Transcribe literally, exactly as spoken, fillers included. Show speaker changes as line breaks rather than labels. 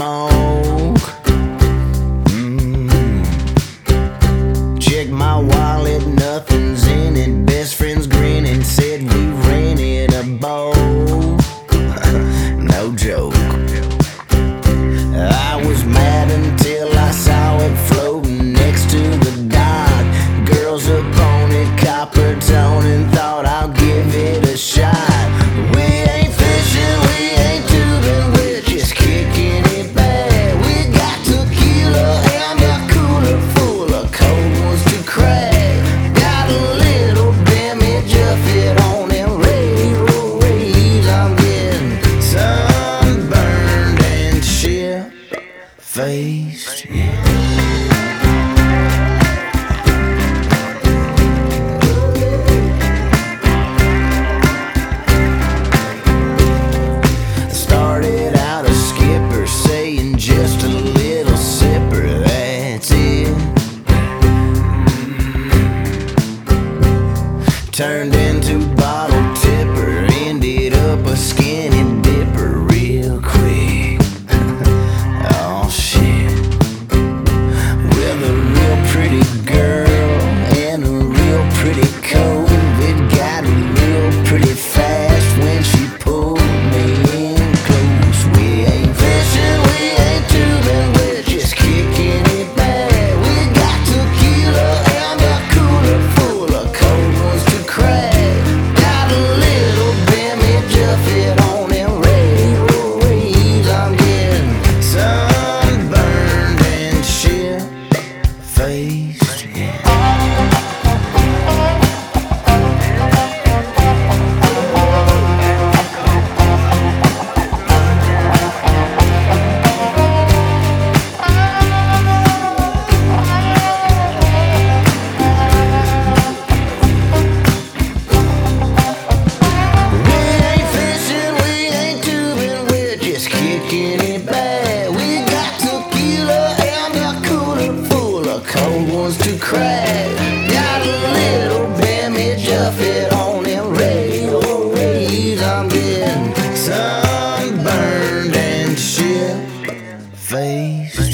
smoke. Mm. Check my wallet, nothing's in it. Best friend's grinning, said we rented a boat. No joke. I was mad until I saw it floating next to the dock. Girls up on it, copper tone, and thought I'll give it a shot. We ain't fishing, we ain't tubing, we're just kicking it back. We got tequila and a cooler full of cold ones to crack. Got a little damage of it on them radio waves. I'm getting sunburned and shit-faced. Started out a skipper, saying just a little sipper, that's it. Turned into bottle tipper, ended up a skinny dipper real quick. Oh shit. With a real pretty girl and a real pretty coat. It got real pretty fast when she pulled me in close. We ain't fishing, we ain't tubing, we're just kicking it back. We got tequila and a cooler full of cold ones to crack. Got a little damage of it on them radio waves. I'm getting sunburned and shit-faced. We ain't fishing, we ain't tubing, we're just kicking it back. We got tequila and a cooler full of cold ones to crack. Got a little damage of it on them radio waves. I'm getting sunburned and shit-faced.